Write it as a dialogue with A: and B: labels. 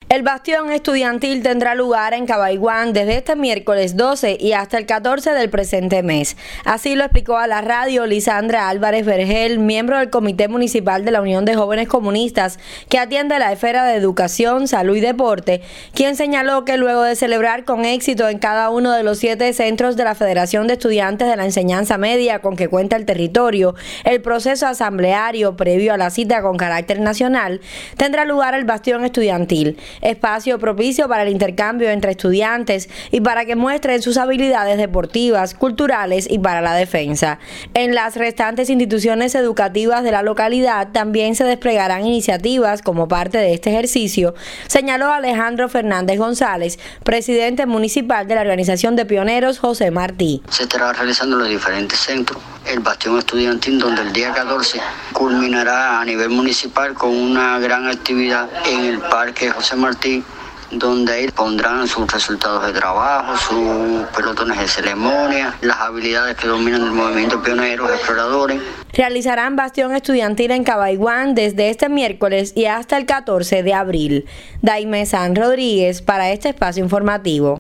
A: El bastión estudiantil tendrá lugar en Cabaiguán desde este miércoles 12 y hasta el 14 del presente mes. Así lo explicó a la radio Lisandra Álvarez Vergel, miembro del Comité Municipal de la Unión de Jóvenes Comunistas, que atiende la esfera de educación, salud y deporte, quien señaló que luego de celebrar con éxito en cada uno de los 7 centros de la Federación de Estudiantes de la Enseñanza Media con que cuenta el territorio, el proceso asambleario previo a la cita con carácter nacional, tendrá lugar el bastión estudiantil, espacio propicio para el intercambio entre estudiantes y para que muestren sus habilidades deportivas, culturales y para la defensa. En las restantes instituciones educativas de la localidad también se desplegarán iniciativas como parte de este ejercicio, señaló Alejandro Fernández González, presidente municipal de la organización de pioneros José Martí.
B: Se estará realizando en los diferentes centros el bastión estudiantil, donde el día 14 culminará a nivel municipal con una gran actividad en el Parque José Martí, donde ahí pondrán sus resultados de trabajo, sus pelotones de ceremonia, las habilidades que dominan el movimiento pioneros, exploradores.
A: Realizarán bastión estudiantil en Cabaiguán desde este miércoles y hasta el 14 de abril. Daime San Rodríguez para este espacio informativo.